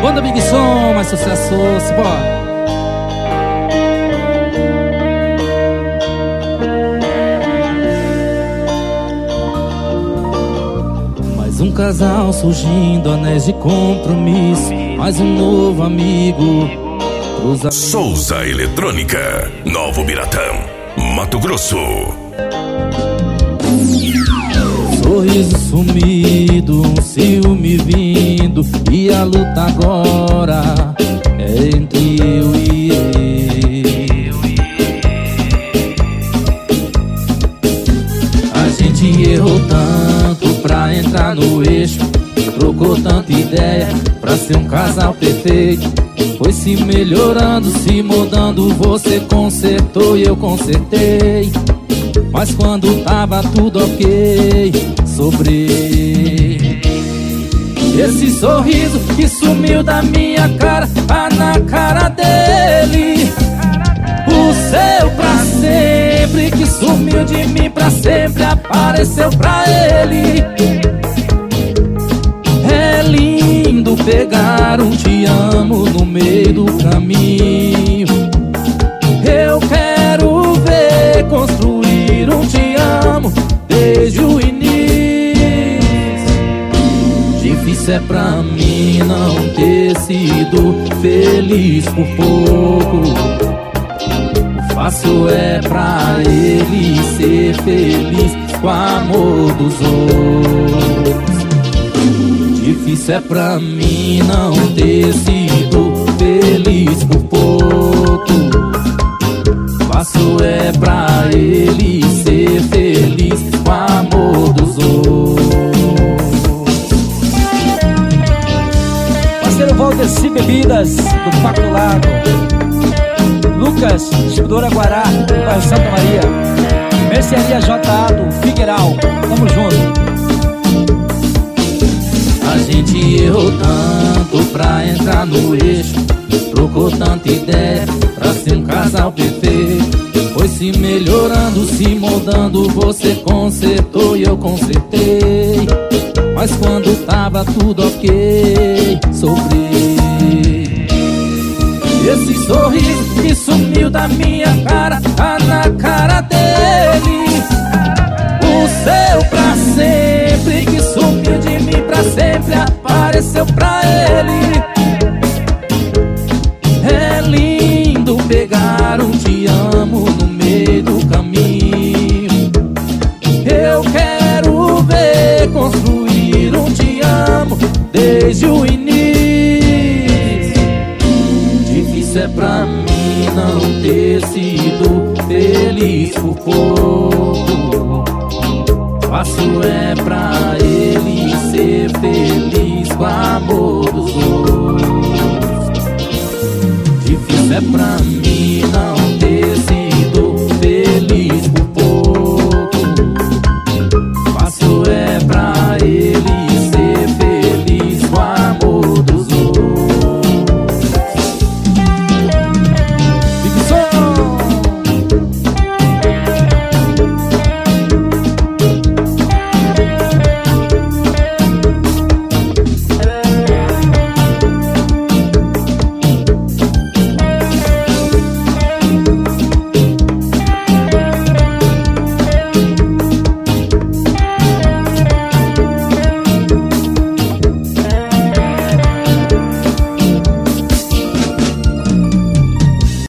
Banda Big Som, mais sucesso, bora. Mais um casal surgindo, anéis de compromisso, mais um novo amigo. Souza Eletrônica, Novo Biratã, Mato Grosso. Sorriso sumido, um ciúme vindo, e a luta agora é entre eu e ele. A gente errou tanto pra entrar no eixo, trocou tanta ideia pra ser um casal perfeito. Foi se melhorando, se mudando, você consertou e eu consertei. Mas quando tava tudo ok, sobrei. Esse sorriso que sumiu da minha cara, tá na cara dele. O seu pra sempre, que sumiu de mim pra sempre, apareceu pra ele. É lindo pegar um te amo no meio do caminho. Eu quero ver construir um te amo desde o início. Difícil é pra mim não ter sido feliz por pouco. O fácil é pra ele ser feliz com o amor dos outros. Difícil é pra mim não ter sido feliz por pouco. Fácil é pra ele ser feliz com o amor dos outros. Parceiro Valdeci Bebidas, do Paco do Lago. Lucas, distribuidora Guará, do bairro Santa Maria. Mercearia J.A. do Figueiral. Tamo junto. A gente errou tanto pra entrar no eixo, trocou tanta ideia pra ser um casal perfeito. Foi se melhorando, se moldando, você consertou e eu consertei. Mas quando tava tudo ok, sofri. Esse sorriso que sumiu da minha cara, tá na cara dele. O seu pra sempre, que sumiu de mim pra sempre, apareceu pra ele. É lindo pegar um te amo no meio do caminho. Eu quero ver construir um te amo desde o início. Difícil é pra mim não ter sido feliz por pouco. Fácil é pra